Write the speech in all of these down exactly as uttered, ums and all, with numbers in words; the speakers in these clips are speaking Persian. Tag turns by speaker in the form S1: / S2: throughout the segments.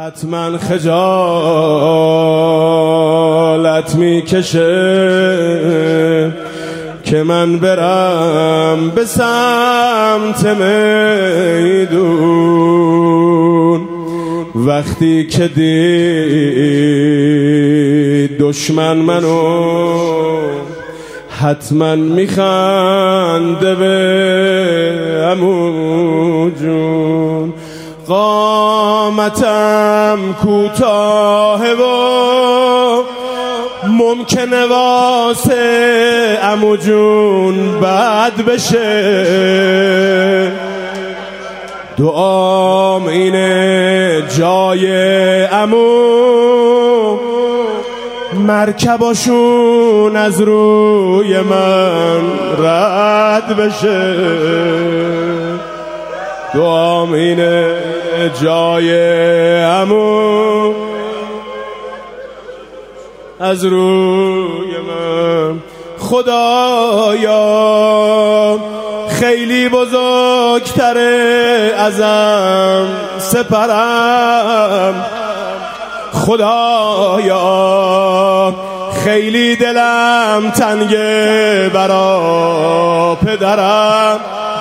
S1: حتما خجالت میکشه که من برم به سمت میدون. وقتی که دید دشمن منو حتما میخنده به عمو جون. قامتم کوتاه و ممکنه واسه عمو جون بد بشه. دعام اینه جای عمو مرکباشون از روی من رد بشه. دعام اینه جای عمو از روی من. خدایا خیلی بزرگتره ازم سپرم. خدایا خیلی دلم تنگه برا پدرم.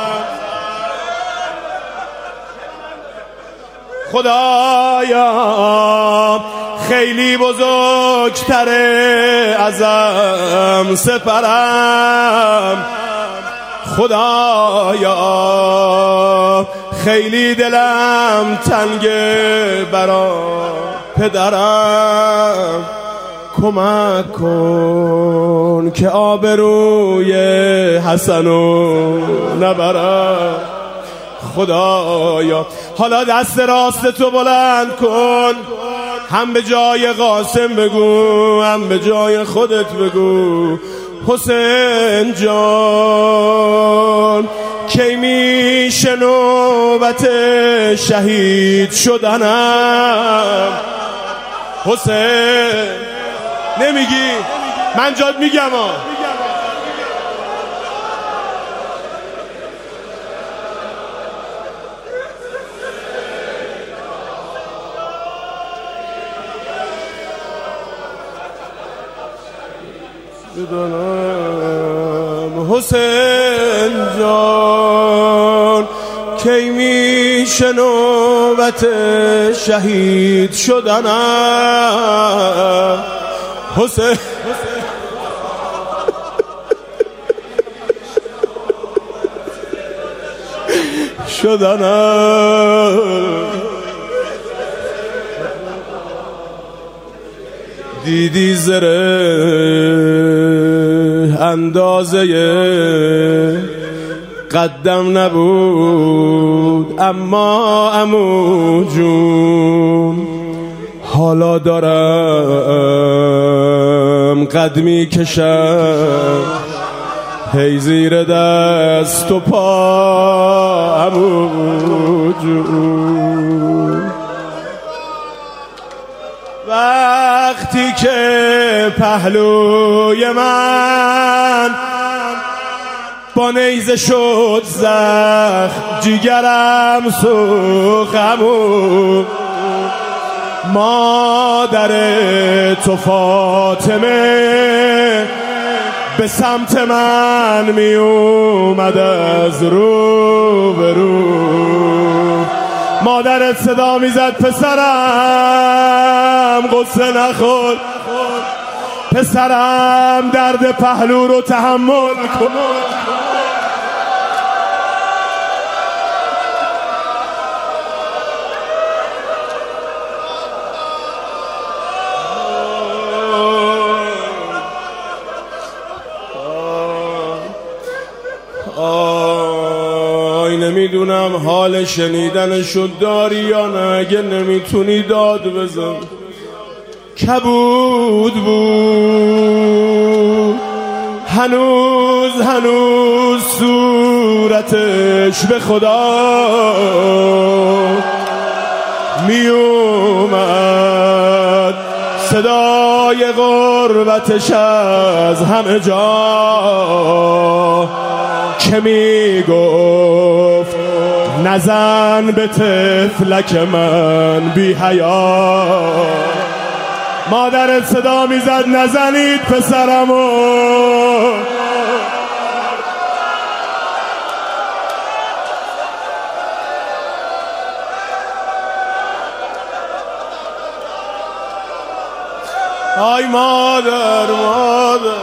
S1: خدایا خیلی بزرگتره ازم سپرم. خدایا خیلی دلم تنگه برا پدرم. کمک کن که آبروی حسنو نبرم. خدایا حالا دست راست تو بلند کن، هم به جای قاسم بگو هم به جای خودت بگو. حسین جان کی میشه نوبت شهید شدنم؟ حسین نمیگی؟ من جات میگم ها. حسین جان کی میشه نوبت شهید شدنم؟ حسین شدنم. دیدی زره اندازه قدم نبود، اما عمو جون حالا دارم قدمی کشم هی زیر دست و پا عمو جون. وقتی که پهلوی من با نیزه شد زخم، جیگرم سوخمو مادر تو فاطمه به سمت من می اومد از رو به رو. مادرت صدا میزد پسرم قصه نخور، پسرم درد پهلو رو تحمل کن. آی نمیدونم حال شنیدنشو داری یا نه، اگه نمیتونی داد بزن. کبود بود هنوز هنوز صورتش به خدا می اومد، صدای غربتش از همه جا که می گفت نزن به طفلک من بی حیا. مادرت صدا میزد نزنید پسرمو. آی مادر مادر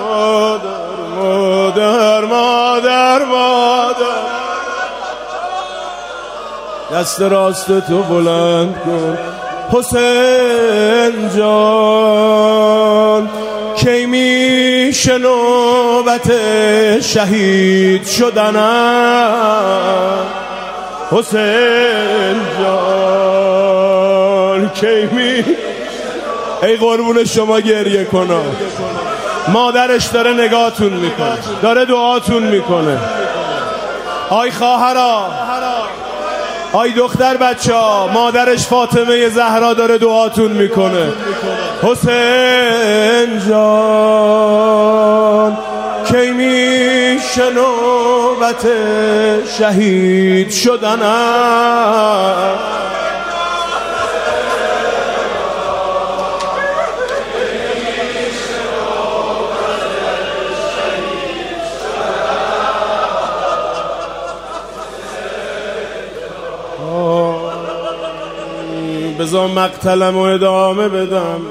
S1: مادر مادر مادر دست راست تو بلند کن حسین جان. کی میشه نوبت شهید شدنم حسین جان. کی می ای قربون شما گریه کنم. مادرش داره نگاهتون میکنه، داره دعاتون میکنه. آی خواهرا، آی دختر بچه ها، مادرش فاطمه زهرا داره دعاتون میکنه. حسین جان کی میشه نوبت شهید شدنم بذار مقتلم و ادامه بدم.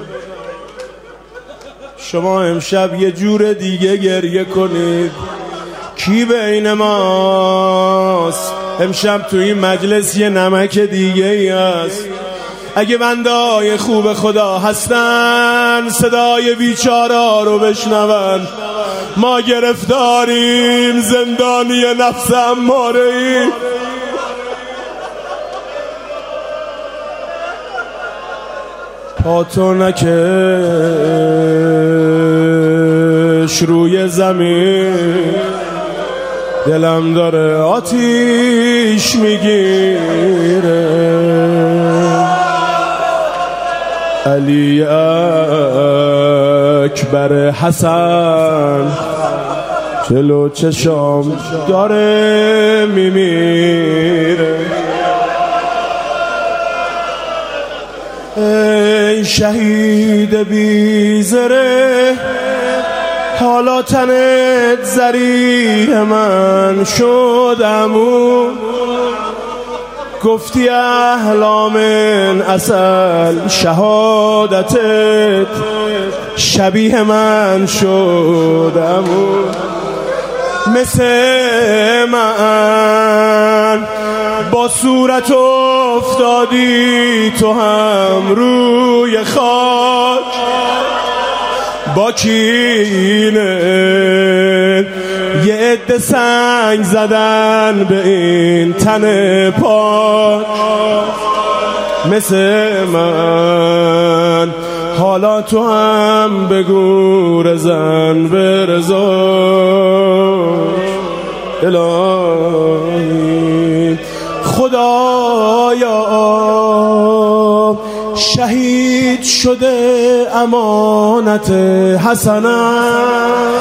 S1: شما امشب یه جور دیگه گریه کنید. کی بین ماست امشب تو این مجلس یه نمک دیگه ای هست؟ اگه بندای خوب خدا هستن صدای بیچارا رو بشنون. ما گرفتاریم، زندانی نفس اماره ای. پاتو نکش روی زمین، دلم داره آتیش میگیره. علی اکبر حسن جلو چشام داره میمیره. ای شهید بیزره حالا تنت زریح من شدمون. گفتی احلام اصل شهادتت شبیه من شدمون. مثل من با صورت افتادی تو هم روی خاک. با کینه یه عده سنگ زدن به این تن پاک. مثل من حالا تو هم بگو رزن به رضا. الهی خدایا شهید شده امانت حسنم.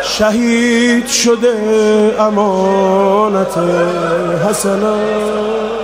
S1: شهید شده امانت حسنم.